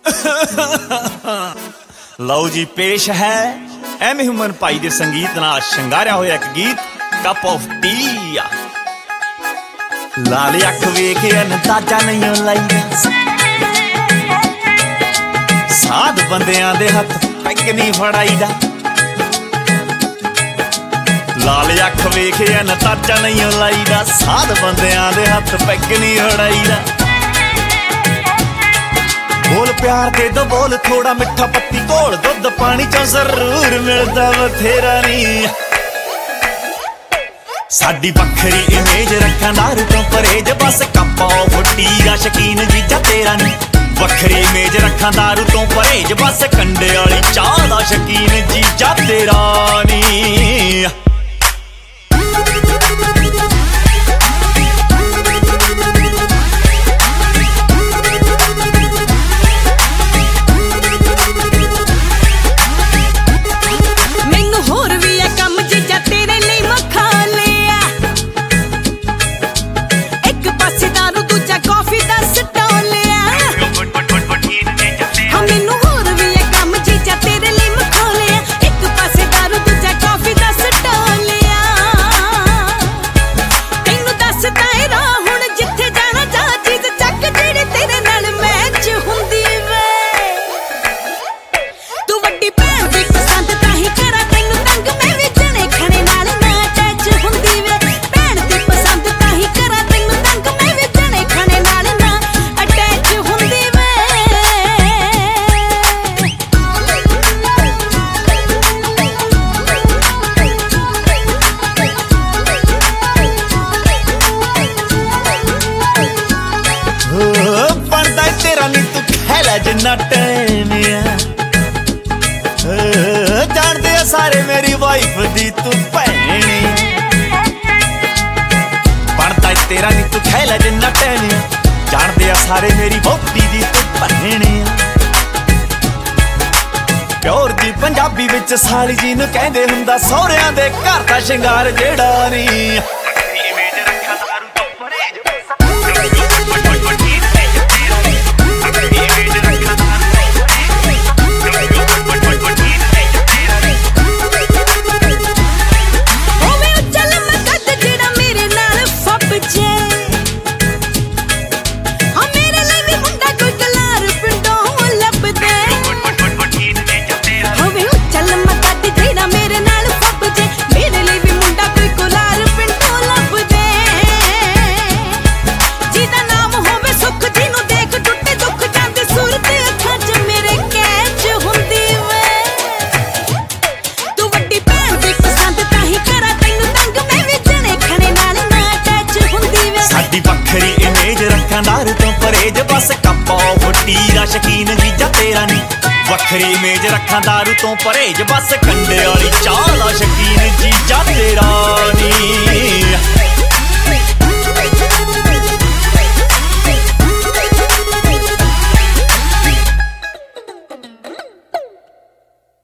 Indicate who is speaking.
Speaker 1: ਲਓ ਜੀ ਪੇਸ਼ ਹੈ ਐਮ ਹਿਊਮਨ ਭਾਈ ਦੇ ਸੰਗੀਤ ਨਾਲ ਸ਼ਿੰਗਾਰਿਆ ਹੋਇਆ ਇੱਕ ਗੀਤ ਕੱਪ ਆਫ ਟੀ। ਲਾਲ ਅੱਖ ਵੇਖ ਅੰਦਾਜ਼ਾ ਨਹੀਂ ਲਾਈਦਾ, ਸਾਧ ਬੰਦਿਆਂ ਦੇ ਹੱਥ ਪੈਗ ਨਹੀਂ ਫੜਾਈਦਾ। ਲਾਲ ਅੱਖ ਵੇਖ ਅੰਦਾਜ਼ਾ ਨਹੀਂ ਲਾਈਦਾ, ਸਾਧ ਬੰਦਿਆਂ ਦੇ ਹੱਥ ਪੈਗ ਨਹੀਂ ਫੜਾਈਦਾ। ਬੋਲ ਪਿਆਰ ਦੇ ਦੋ ਬੋਲ, ਥੋੜਾ ਮਿੱਠਾ ਪੱਤੀ ਘੋਲ, ਦੁੱਧ ਪਾਣੀ ਚੋਂ ਜ਼ਰੂਰ ਮਿਲਦਾ ਬਥੇਰਾ ਨੀ। ਸਾਡੀ ਵੱਖਰੀ ਇਮੇਜ ਰੱਖਾਂ ਦਾਰੂ ਤੋਂ ਪਰਹੇਜ, ਬਸ ਕੱਪ ਆਫ ਟੀ ਦਾ ਸ਼ਕੀਨ ਜੀਜਾ ਤੇਰਾ ਨੀ। ਵੱਖਰੀ ਇਮੇਜ ਰੱਖਾਂ ਦਾਰੂ ਤੋਂ ਪਰਹੇਜ, ਬਸ ਕੰਡੇ ਵਾਲੀ ਚਾਹ ਦਾ ਸ਼ਕੀਨ ਜੀਜਾ ਤੇਰਾ ਨੀ। ਜਿੰਨਾ ਟਾਈਮ ਆ ਜਾਣਦੇ ਆ ਸਾਰੇ ਮੇਰੀ ਵਾਈਫ ਦੀ ਤੂੰ ਭੈਣ। ਬਣਦਾ ਤੇਰਾ ਨੀ ਤੂੰ ਖੈਲਾ ਜਿੰਨਾ ਟਾਈਮ ਆ, ਜਾਣਦੇ ਆ ਸਾਰੇ ਮੇਰੀ ਵਹੁਟੀ ਦੀ ਤੂੰ ਭੈਣ। ਪਿਓਰ ਦੀ ਪੰਜਾਬੀ ਵਿੱਚ ਸਾਲੀ ਜੀ ਨੂੰ ਕਹਿੰਦੇ ਹੁੰਦਾ, ਸਹੁਰਿਆਂ ਦੇ ਘਰ ਦਾ ਸ਼ਿੰਗਾਰ ਜਿਹੜਾ ਨੀ। ਦਾਰੂ ਤੋਂ ਪਰਹੇਜ, ਬਸ ਕੱਪ ਆਫ ਟੀ ਦਾ ਸ਼ਕੀਨ ਜੀਜਾ ਤੇਰਾ ਨੀ। ਵੱਖਰੀ ਇਮੇਜ ਰੱਖਾਂ ਦਾਰੂ ਤੋਂ ਪਰਹੇਜ, ਬਸ ਕੰਡੇ ਵਾਲੀ ਚਾਹ ਦਾ ਸ਼ਕੀਨ ਜੀਜਾ ਤੇਰਾ ਨੀ।